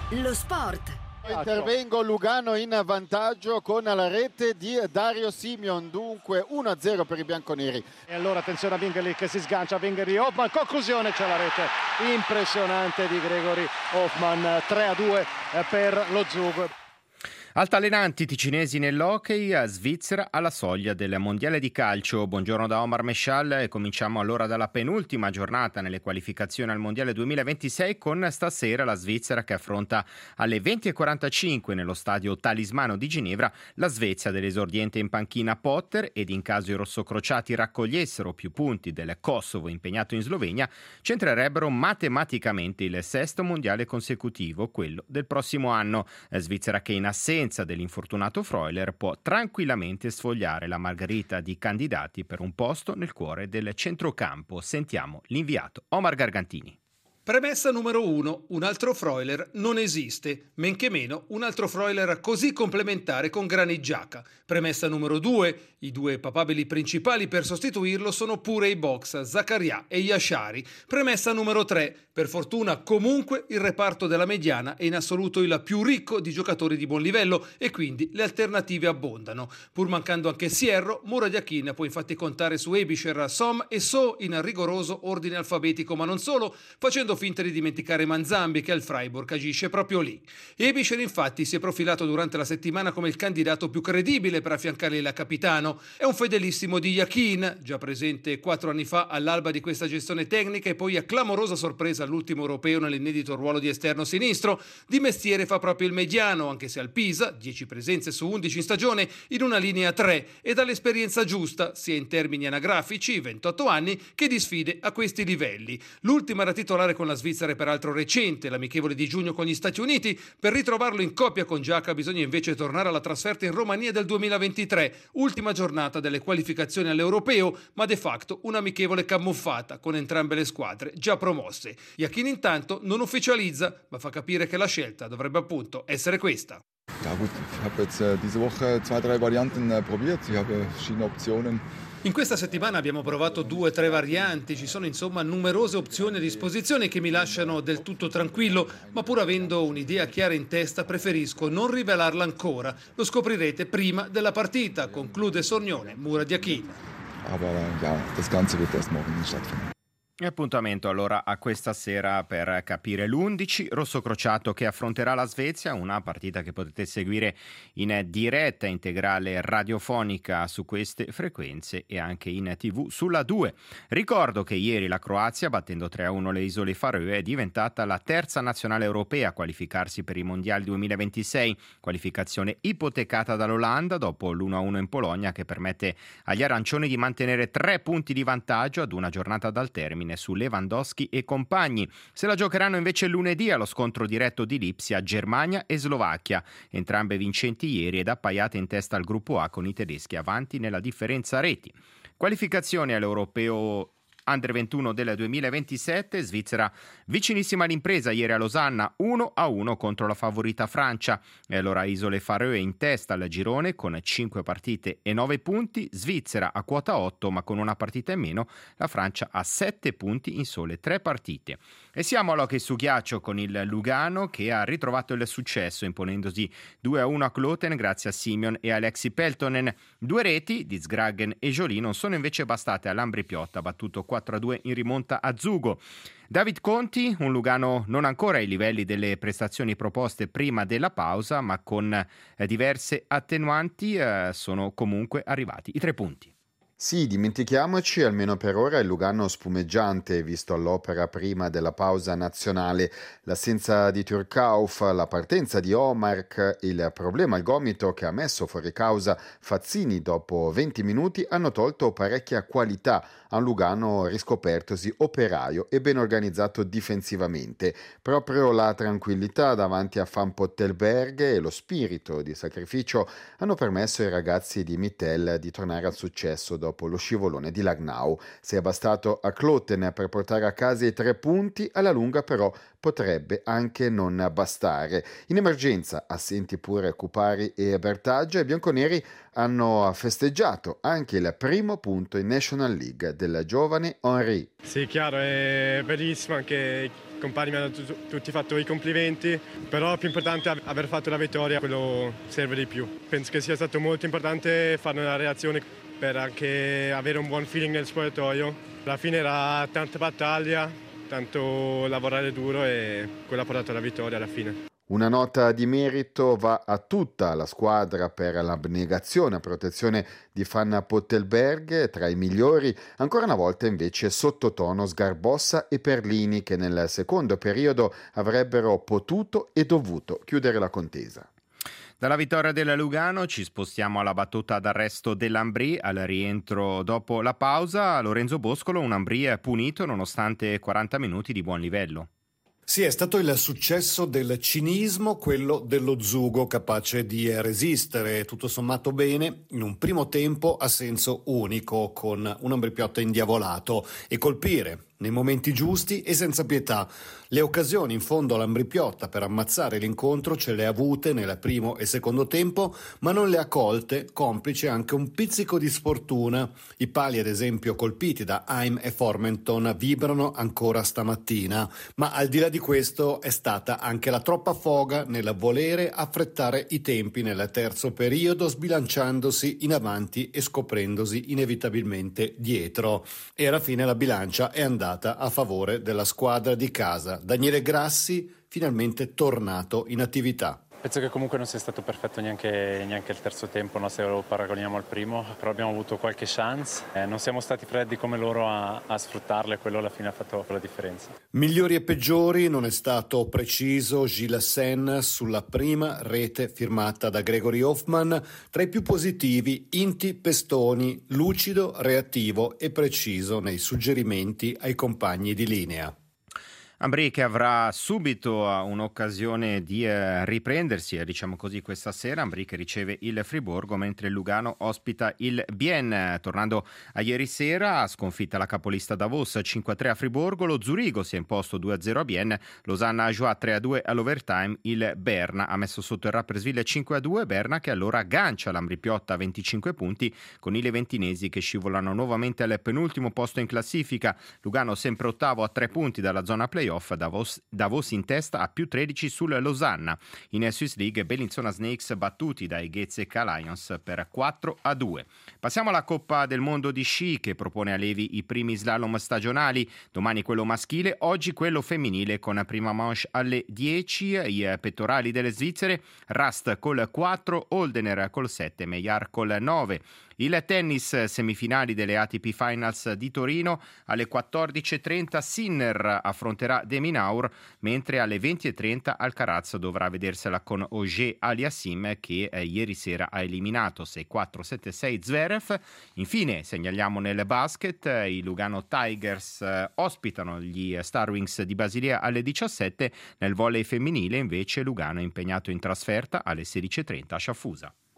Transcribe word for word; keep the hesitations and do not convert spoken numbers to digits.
Lo sport. Intervengo Lugano in vantaggio con la rete di Dario Simeon, dunque uno a zero per i bianconeri. E allora attenzione a Wingeli che si sgancia, Wingeli, Hoffman, conclusione, c'è la rete impressionante di Gregory Hoffman, tre a due per lo Zug. Altalenanti ticinesi nell'hockey, a Svizzera alla soglia del mondiale di calcio. Buongiorno da Omar Mescial e cominciamo allora dalla penultima giornata nelle qualificazioni al mondiale duemilaventisei con stasera la Svizzera che affronta alle venti e quarantacinque nello stadio Talismano di Ginevra la Svezia dell'esordiente in panchina Potter, ed in caso i rossocrociati raccogliessero più punti del Kosovo impegnato in Slovenia centrerebbero matematicamente il sesto mondiale consecutivo, quello del prossimo anno. Svizzera che in assenza dell'infortunato Freuler può tranquillamente sfogliare la margherita di candidati per un posto nel cuore del centrocampo. Sentiamo l'inviato Omar Gargantini. Premessa numero uno, un altro Freuler non esiste, men che meno un altro Freuler così complementare con Granit Xhaka. Premessa numero due, i due papabili principali per sostituirlo sono pure i box, Zakaria e Yashari. Premessa numero tre, per fortuna comunque il reparto della mediana è in assoluto il più ricco di giocatori di buon livello e quindi le alternative abbondano. Pur mancando anche Sierro, Mourad Yakin può infatti contare su Ebischer, Som e So in rigoroso ordine alfabetico, ma non solo, facendo finta di dimenticare Manzambi che al Freiburg agisce proprio lì. Ebischer infatti si è profilato durante la settimana come il candidato più credibile per affiancare il capitano. È un fedelissimo di Yakin, già presente quattro anni fa all'alba di questa gestione tecnica e poi a clamorosa sorpresa all'ultimo europeo nell'inedito ruolo di esterno sinistro. Di mestiere fa proprio il mediano, anche se al Pisa, dieci presenze su undici in stagione, in una linea tre, e dall'esperienza giusta, sia in termini anagrafici, ventotto anni, che di sfide a questi livelli. L'ultima da titolare con la Svizzera è peraltro recente, l'amichevole di giugno con gli Stati Uniti. Per ritrovarlo in coppia con Xhaka bisogna invece tornare alla trasferta in Romania del duemilaventitré, ultima giornata delle qualificazioni all'Europeo, ma de facto un'amichevole camuffata con entrambe le squadre già promosse. Yakin intanto non ufficializza, ma fa capire che la scelta dovrebbe appunto essere questa. Ja gut, ich habe jetzt äh, diese Woche zwei, drei Varianten äh, probiert. Ich habe verschiedene Optionen. In questa settimana abbiamo provato due o tre varianti, ci sono insomma numerose opzioni a disposizione che mi lasciano del tutto tranquillo, ma pur avendo un'idea chiara in testa preferisco non rivelarla ancora. Lo scoprirete prima della partita, conclude Sornione, Mourad Yakin. Aber äh, ja, das Ganze wird erst morgen stattfinden. E appuntamento allora a questa sera per capire l'undici rossocrociato che affronterà la Svezia, una partita che potete seguire in diretta integrale radiofonica su queste frequenze e anche in tv sulla due. Ricordo che ieri la Croazia, battendo tre a uno le Isole Faroe, è diventata la terza nazionale europea a qualificarsi per i mondiali duemilaventisei, qualificazione ipotecata dall'Olanda dopo l'uno a uno in Polonia, che permette agli arancioni di mantenere tre punti di vantaggio ad una giornata dal termine su Lewandowski e compagni. Se la giocheranno invece lunedì allo scontro diretto di Lipsia, Germania e Slovacchia, entrambe vincenti ieri ed appaiate in testa al gruppo A con i tedeschi avanti nella differenza reti. Qualificazione all'Europeo Under ventuno del duemilaventisette, Svizzera vicinissima all'impresa ieri a Losanna, uno a uno contro la favorita Francia. E allora Isole Faroe in testa al girone con cinque partite e nove punti, Svizzera a quota otto ma con una partita in meno, la Francia a sette punti in sole tre partite. E siamo all'hockey su ghiaccio con il Lugano che ha ritrovato il successo imponendosi due a uno a Kloten grazie a Simeon e Alexi Peltonen. Due reti di Zgragen e Joly non sono invece bastate all'Ambri Piotta, battuto quattro a due in rimonta a Zugo. David Conti, un Lugano non ancora ai livelli delle prestazioni proposte prima della pausa, ma con eh, diverse attenuanti, eh, sono comunque arrivati i tre punti. Sì, dimentichiamoci almeno per ora il Lugano spumeggiante visto all'opera prima della pausa nazionale, l'assenza di Turkauf, la partenza di Omark, il problema al gomito che ha messo fuori causa Fazzini dopo venti minuti hanno tolto parecchia qualità a un Lugano riscopertosi operaio e ben organizzato difensivamente. Proprio la tranquillità davanti a Van Pottelberg e lo spirito di sacrificio hanno permesso ai ragazzi di Mittel di tornare al successo dopo dopo lo scivolone di Lagnau. Se è bastato a Kloten per portare a casa i tre punti, alla lunga però potrebbe anche non bastare. In emergenza, assenti pure Cupari e Bertaggia, i bianconeri hanno festeggiato anche il primo punto in National League del giovane Henry. Sì, chiaro, è bellissimo, anche i compagni mi hanno t- tutti fatto i complimenti, però più importante è aver fatto la vittoria, quello serve di più. Penso che sia stato molto importante fare una reazione per anche avere un buon feeling nel spogliatoio. Alla fine era tanta battaglia, tanto lavorare duro e quello ha portato alla vittoria alla fine. Una nota di merito va a tutta la squadra per l'abnegazione a protezione di Van Pottelberg, tra i migliori, ancora una volta invece sottotono Sgarbossa e Perlini che nel secondo periodo avrebbero potuto e dovuto chiudere la contesa. Dalla vittoria della Lugano ci spostiamo alla battuta d'arresto dell'Ambrì al rientro dopo la pausa. Lorenzo Boscolo, un Ambrì punito nonostante quaranta minuti di buon livello. Sì, è stato il successo del cinismo, quello dello Zugo, capace di resistere tutto sommato bene in un primo tempo a senso unico con un Ambrì-Piotta indiavolato e colpire nei momenti giusti e senza pietà. Le occasioni in fondo all'Ambrì-Piotta per ammazzare l'incontro ce le ha avute nel primo e secondo tempo, ma non le ha colte, complice anche un pizzico di sfortuna. I pali, ad esempio, colpiti da Haim e Formenton vibrano ancora stamattina, ma al di là di questo è stata anche la troppa foga nel volere affrettare i tempi nel terzo periodo, sbilanciandosi in avanti e scoprendosi inevitabilmente dietro. E alla fine la bilancia è andata a favore della squadra di casa. Daniele Grassi finalmente tornato in attività. Penso che comunque non sia stato perfetto neanche, neanche il terzo tempo, no? Se lo paragoniamo al primo, però abbiamo avuto qualche chance, eh, non siamo stati freddi come loro a, a sfruttarle e quello alla fine ha fatto la differenza. Migliori e peggiori non è stato preciso Gilles Sen sulla prima rete firmata da Gregory Hoffman. Tra i più positivi Inti Pestoni, lucido, reattivo e preciso nei suggerimenti ai compagni di linea. Ambrì che avrà subito un'occasione di eh, riprendersi, eh, diciamo così, questa sera. Ambrì che riceve il Friburgo mentre il Lugano ospita il Bienne. Tornando a ieri sera, sconfitta la capolista Davos cinque a tre a Friburgo, lo Zurigo si è imposto due a zero a Bienne, Losanna ha giocato tre a due all'overtime, il Berna ha messo sotto il Rapperswil cinque a due, Berna che allora aggancia l'Ambrì-Piotta a venticinque punti con i leventinesi che scivolano nuovamente al penultimo posto in classifica. Lugano sempre ottavo a tre punti dalla zona play Off, Davos, Davos in testa a più tredici sul Losanna. In Swiss League Bellinzona Snakes battuti dai Ghezzeca Lions per quattro a due. Passiamo alla Coppa del Mondo di sci che propone a Levi i primi slalom stagionali, domani quello maschile, oggi quello femminile con prima manche alle dieci, i pettorali delle Svizzere, Rast col quattro, Holdener col sette, Meillard col nove. Il tennis, semifinali delle A T P Finals di Torino, alle quattordici e trenta Sinner affronterà De Minaur, mentre alle venti e trenta Alcaraz dovrà vedersela con Auger Aliassime che eh, ieri sera ha eliminato sei quattro sette sei Zverev. Infine segnaliamo nel basket, eh, i Lugano Tigers eh, ospitano gli Star Wings di Basilea alle diciassette, nel volley femminile invece Lugano è impegnato in trasferta alle sedici e trenta a Sciaffusa.